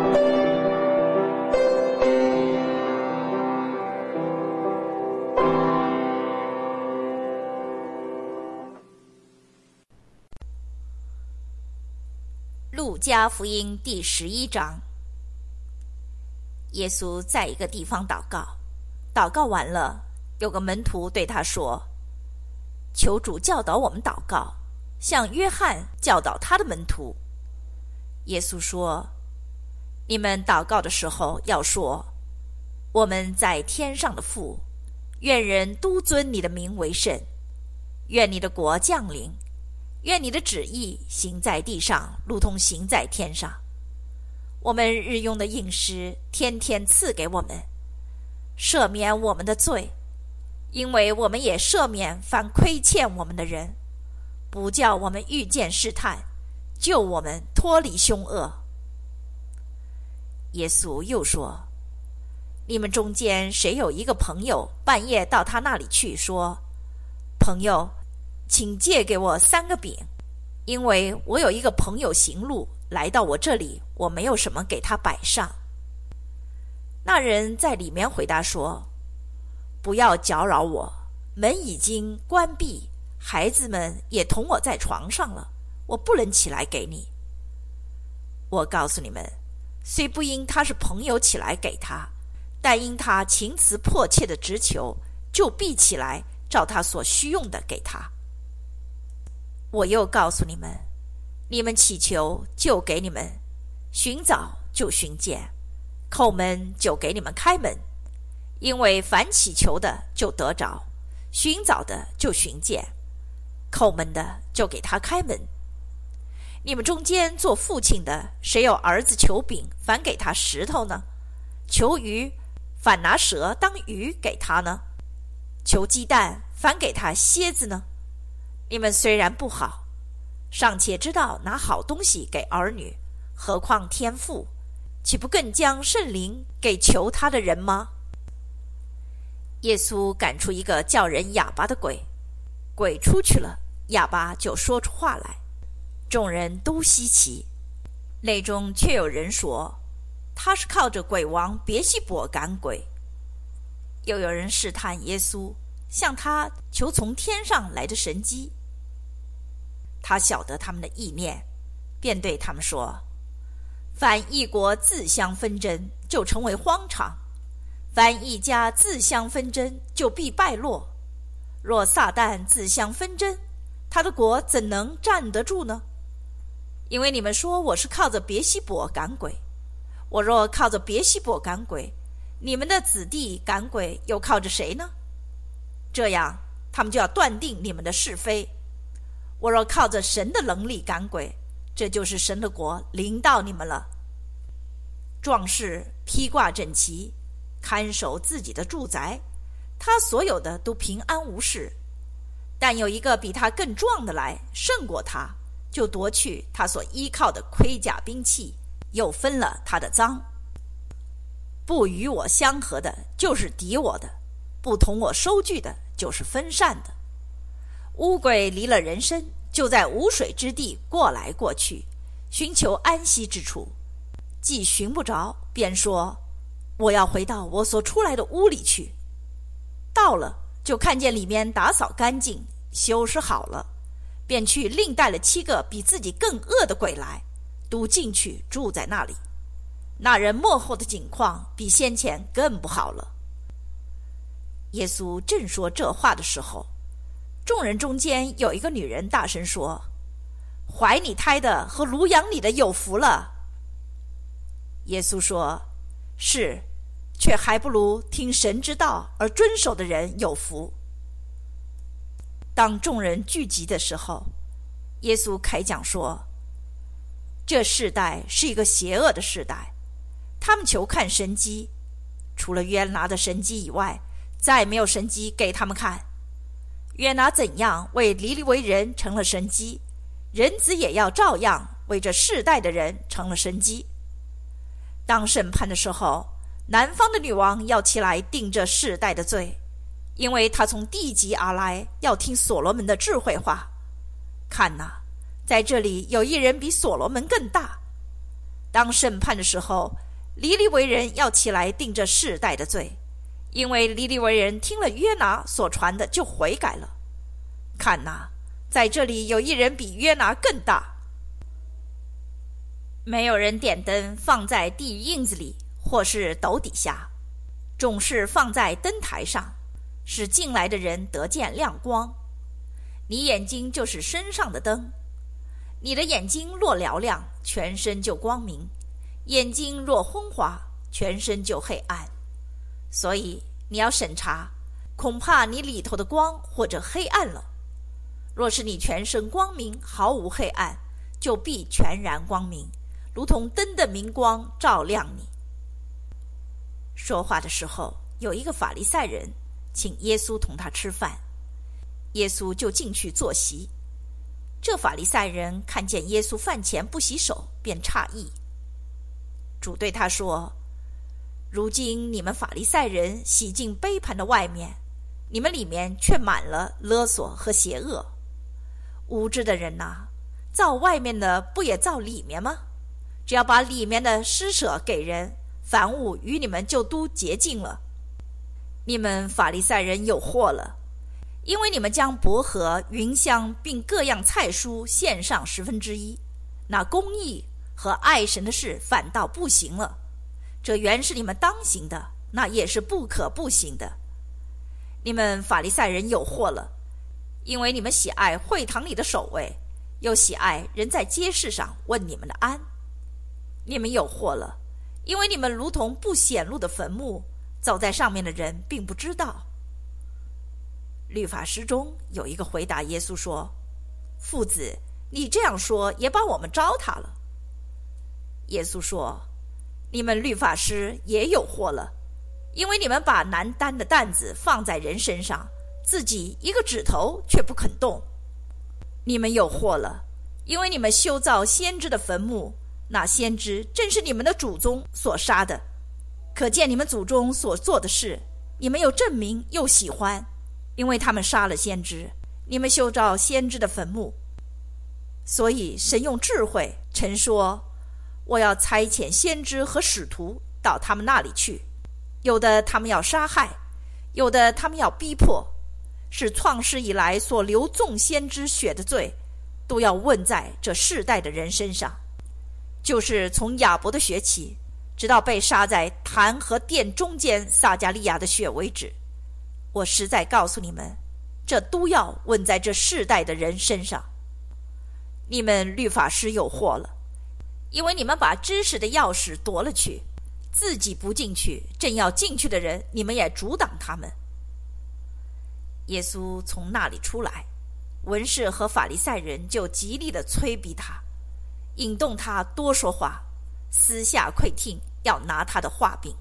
路加福音第11章。耶稣在一个地方祷告，祷告完了，有个门徒对他说：“求主教导我们祷告，像约翰教导他的门徒。”耶稣说：“你们祷告的时候要说，我们在天上的父，愿人都尊你的名为圣，愿你的国降临，愿你的旨意行在地上，如同行在天上。我们日用的饮食，天天赐给我们，赦免我们的罪，因为我们也赦免凡亏欠我们的人，不叫我们遇见试探，救我们脱离凶恶。”耶稣又说：“你们中间谁有一个朋友，半夜到他那里去，说：朋友，请借给我3个饼，因为我有一个朋友行路来到我这里，我没有什么给他摆上。那人在里面回答说：不要搅扰我，门已经关闭，孩子们也同我在床上了，我不能起来给你。我告诉你们，虽不因他是朋友起来给他，但因他情辞迫切的直求，就必起来照他所需用的给他。我又告诉你们，你们祈求就给你们，寻找就寻见，叩门就给你们开门。因为凡祈求的就得着，寻找的就寻见，叩门的就给他开门。你们中间做父亲的，谁有儿子求饼，反给他石头呢？求鱼，反拿蛇当鱼给他呢？求鸡蛋，反给他蝎子呢？你们虽然不好，尚且知道拿好东西给儿女，何况天父，岂不更将圣灵给求他的人吗？耶稣赶出一个叫人哑巴的鬼，鬼出去了，哑巴就说出话来，众人都稀奇。内中却有人说，他是靠着鬼王别西卜赶鬼。又有人试探耶稣，向他求从天上来的神迹。他晓得他们的意念，便对他们说：凡一国自相纷争，就成为荒场；凡一家自相纷争，就必败落。若撒旦自相纷争，他的国怎能站得住呢？因为你们说我是靠着别西卜赶鬼，我若靠着别西卜赶鬼，你们的子弟赶鬼又靠着谁呢？这样他们就要断定你们的是非。我若靠着神的能力赶鬼，这就是神的国临到你们了。壮士披挂整齐，看守自己的住宅，他所有的都平安无事。但有一个比他更壮的来，胜过他，就夺去他所依靠的盔甲兵器，又分了他的赃。不与我相合的，就是敌我的；不同我收据的，就是分散的。乌龟离了人身，就在无水之地过来过去，寻求安息之处。既寻不着，便说：我要回到我所出来的屋里去。到了，就看见里面打扫干净，修饰好了，便去另带了7个比自己更恶的鬼来，都进去住在那里。那人末后的景况比先前更不好了。耶稣正说这话的时候，众人中间有一个女人大声说：怀你胎的和乳养你的有福了。耶稣说：是，却还不如听神之道而遵守的人有福。当众人聚集的时候，耶稣开讲说：这世代是一个邪恶的世代，他们求看神迹，除了约拿的神迹以外，再没有神迹给他们看。约拿怎样为尼尼微人成了神迹，人子也要照样为这世代的人成了神迹。当审判的时候，南方的女王要起来定这世代的罪，因为她从地极而来，要听所罗门的智慧话。看哪，在这里有一人比所罗门更大。 当审判的时候，尼尼微人要起来定这世代的罪，因为尼尼微人听了约拿所传的就悔改了。看哪，在这里有一人比约拿更大。没有人点灯放在地印子里或是斗底下，总是放在灯台上，使进来的人得见亮光。你眼睛就是身上的灯，你的眼睛若嘹亮，全身就光明；眼睛若昏滑，全身就黑暗。所以你要审查，恐怕你里头的光或者黑暗了。若是你全身光明，毫无黑暗，就必全然光明，如同灯的明光照亮你。说话的时候，有一个法利赛人请耶稣同他吃饭，耶稣就进去坐席。这法利赛人看见耶稣饭前不洗手，便诧异。主对他说：如今你们法利赛人洗净杯盘的外面，你们里面却满了勒索和邪恶。无知的人哪，造外面的不也造里面吗？只要把里面的施舍给人，凡物与你们就都洁净了。你们法利赛人有祸了，因为你们将薄荷、芸香并各样菜蔬献上1/10，那公义和爱神的事反倒不行了。这原是你们当行的，那也是不可不行的。你们法利赛人有祸了，因为你们喜爱会堂里的守卫，又喜爱人在街市上问你们的安。你们有祸了，因为你们如同不显露的坟墓，走在上面的人并不知道。律法师中有一个回答耶稣说：父子，你这样说也把我们糟蹋了。耶稣说：你们律法师也有祸了，因为你们把难担的担子放在人身上，自己一个指头却不肯动。你们有祸了，因为你们修造先知的坟墓，那先知正是你们的祖宗所杀的。可见你们祖宗所做的事，你们又证明又喜欢，因为他们杀了先知，你们修造先知的坟墓。所以神用智慧曾说：我要差遣先知和使徒到他们那里去，有的他们要杀害，有的他们要逼迫，是创世以来所流众先知血的罪，都要问在这世代的人身上，就是从亚伯的血起，直到被杀在坛和殿中间撒加利亚的血为止。我实在告诉你们，这都要问在这世代的人身上。你们律法师有祸了，因为你们把知识的钥匙夺了去，自己不进去，正要进去的人，你们也阻挡他们。耶稣从那里出来，文士和法利赛人就极力地催逼他，引动他多说话，私下窥听，要拿他的话柄。